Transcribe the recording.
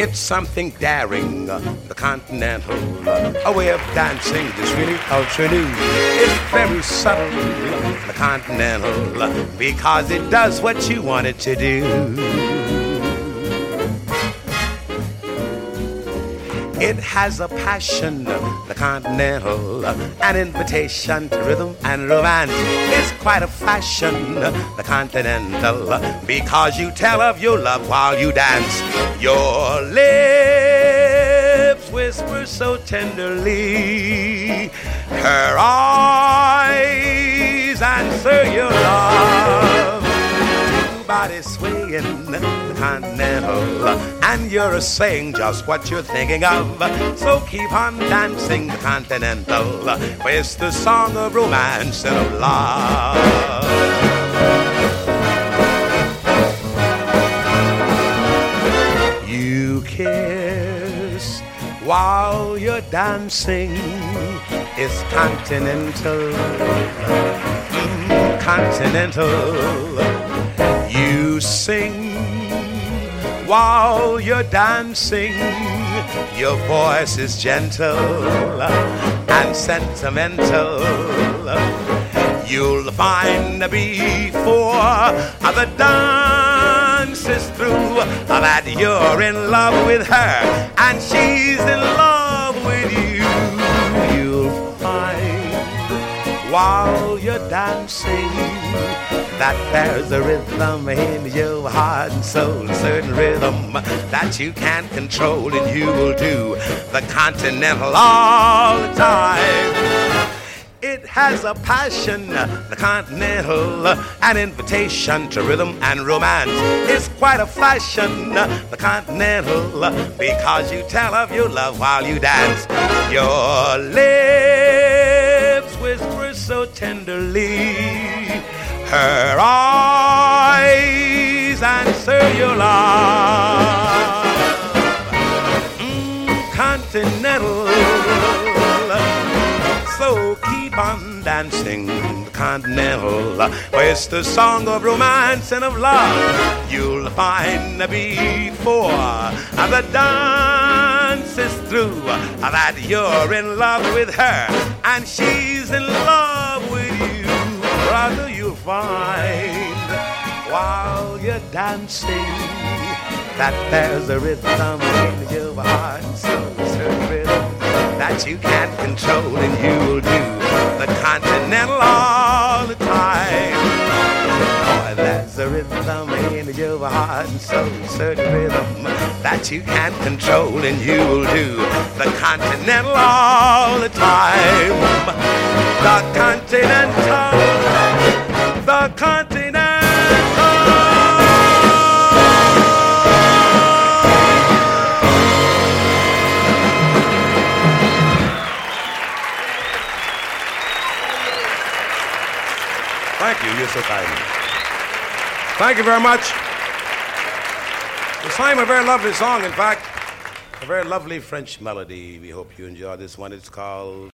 It's something daring, the continental, a way of dancing that's really ultra new. It's very subtle, the continental, because it does what you want it to do. It has a passion, the continental, an invitation to rhythm and romance. It's quite a fashion, the continental, because you tell of your love while you dance. Your lips whisper so tenderly, her eyes answer your love. Body swaying, the continental, and you're saying just what you're thinking of. So keep on dancing, the continental, for it's the song of romance and of love. You kiss while you're dancing, it's continental, continental. You sing while you're dancing, your voice is gentle and sentimental. You'll find before the dance is through that you're in love with her and she's in love with you. You'll find while you're dancing that there's a rhythm in your heart and soul, a certain rhythm that you can't control, and you will do the continental all the time. It has a passion, the continental, an invitation to rhythm and romance. It's quite a fashion, the continental, because you tell of your love while you dance. Your lips whisper so tenderly, her eyes answer your love. Continental, so keep on dancing, the continental, where it's the song of romance and of love. You'll find before the dance is through that you're in love with her and she's in love with you. Brother, you'll find while you're dancing that there's a rhythm in your heart and soul, certain rhythm that you can't control, and you will do the continental all the time. Oh, there's a rhythm in your heart and soul, certain rhythm that you can't control, and you will do the continental all the time. The continental, the continental. Thank you, you're so kind. Thank you very much. We sang a very lovely song, in fact, a very lovely French melody. We hope you enjoy this one. It's called